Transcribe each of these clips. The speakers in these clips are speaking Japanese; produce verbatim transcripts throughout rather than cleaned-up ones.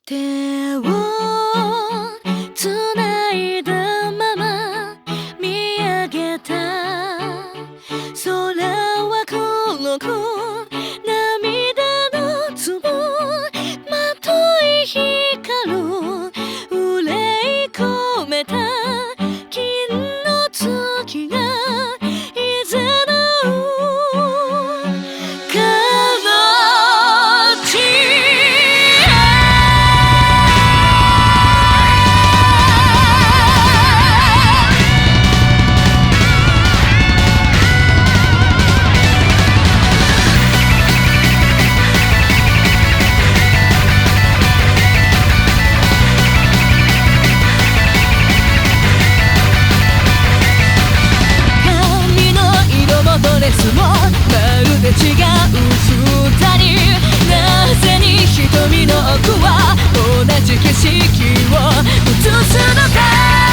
手をつないだまま見上げた空は黒く涙の粒まとい光る憂い込めた金の月がいざなう形ドレスもまるで違う二人なぜに瞳の奥は同じ景色を映すのか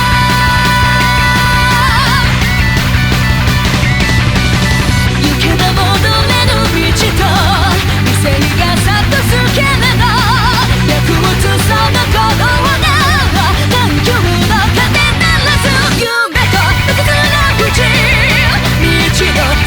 行けば戻れぬ道と理性がさっと透ければ薬物その鼓動なら環境の糧ならず夢と無傷の淵道の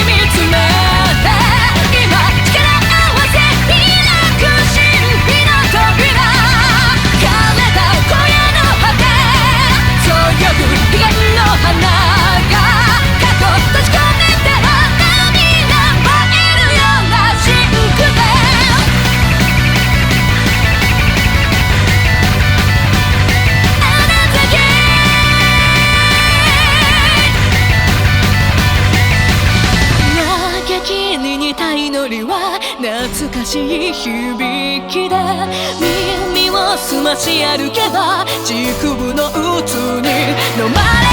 懐かしい響きで耳を澄まし歩けば軸部の鬱に飲まれ